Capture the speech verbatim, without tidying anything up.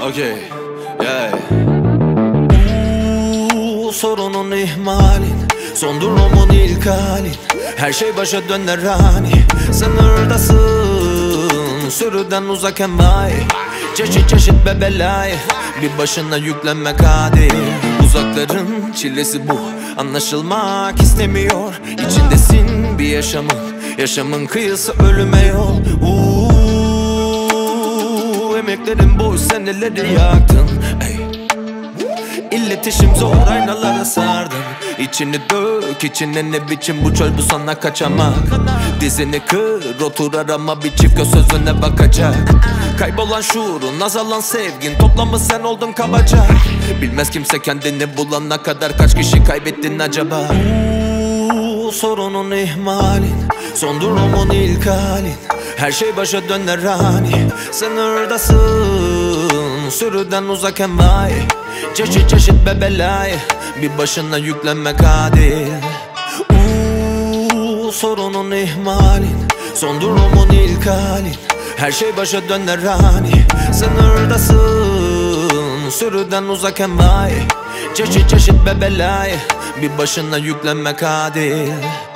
Okay, yeah. Uuu, sorunun ihmalin, son durumun ilk halin. Her şey başa döner hani, sınırdasın, sürüden uzak hem vay. Çeşit çeşit bebelay, bir başına yüklenmek adil. Uzakların çilesi bu, anlaşılmak istemiyor. İçindesin bir yaşamın, yaşamın kıyısı ölüme yol. Uuu, emeklerin boş, seneleri yaktın. Ey. İletişim zor, aynalara sardın. İçini dök, içine ne biçim bu çöl, bu sana kaçamak. Dizini kır, otur arama bir çift göz sözüne bakacak. Kaybolan şuurun, azalan sevgin, toplamı sen oldun kabaca. Bilmez kimse kendini bulana kadar kaç kişi kaybettin acaba? Uuu, sorunun ihmalin, son durumun ilk halin. Her şey başa döner hani, sınırdasın, sürüden uzak hem vay. Çeşit çeşit bebelay, bir başına yüklenmek adil. Uuu, sorunun ihmalin, son durumun ilk halin. Her şey başa döner hani, sınırdasın, sürüden uzak hem vay. Çeşit çeşit bebelay, bir başına yüklenmek adil.